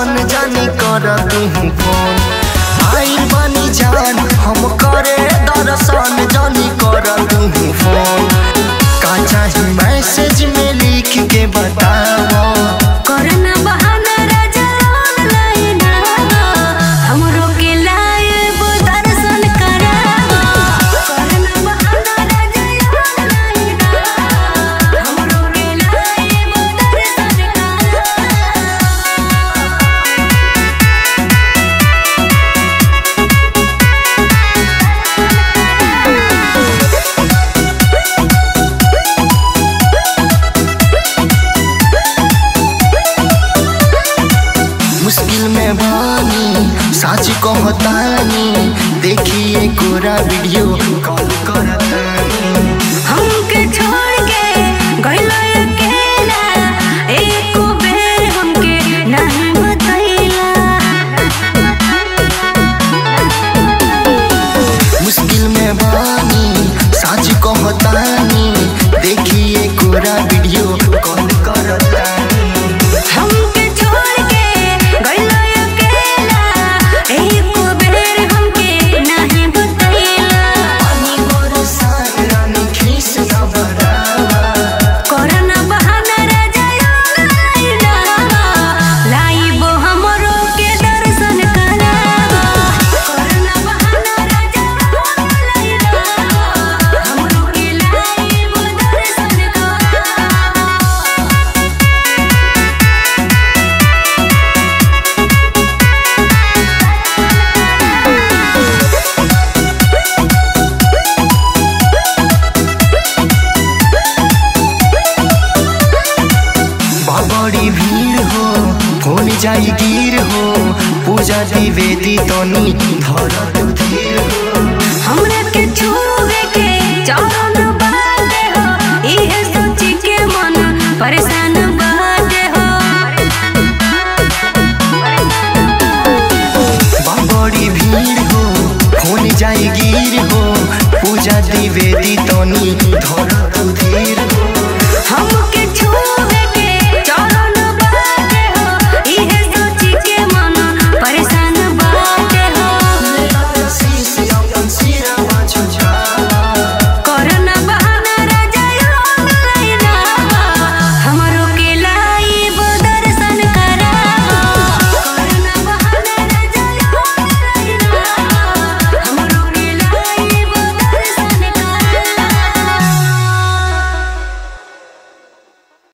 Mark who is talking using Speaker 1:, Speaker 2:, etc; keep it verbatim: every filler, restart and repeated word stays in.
Speaker 1: दरसन जानी कर तू फोन आई बनी जान हम करे दरसन जानी कर तू फोन का चाही मैसेज में लिख के बताओ
Speaker 2: करना बहाना राजा ऑनलाइन हमरो के लाइव दर्शन कराओ करना बहाना राजा ऑनलाइन हमरो के लाइव दर्शन कराओ।
Speaker 1: मुश्किल में बानी साची कहतानी देखिए कोरा वीडियो कॉल करतानी
Speaker 2: हमके छोड़ के गइलो अकेला एको बेर हमके नहीं बतैला।
Speaker 1: मुश्किल में बानी साची कहतानी देखिए कोरा वीडियो कॉल करतानी
Speaker 2: हमके छोड़ के गइलो अकेला एको बेर हमके नहीं बतैला।
Speaker 1: पानी बरसात रानी खीस न बरावा
Speaker 2: करना बहाना राजा ऑनलाइन लाइबो हमरो के दर्शन कराओ करना बहाना राजा ऑनलाइन हमरो के लाइबो दर्शन कराओ।
Speaker 1: बड़ी भीड़ हो फोन जाई गिर हो पूजा द्विवेदी तनी धरत धीर हो
Speaker 2: हमरा के छूवे के चरण बाटे हो इहे सोच के मन परेशान बाटे हो।
Speaker 1: बड़ी भीड़ हो फोन जाई गिर हो पूजा द्विवेदी तनी धरत धीर हो
Speaker 2: हमके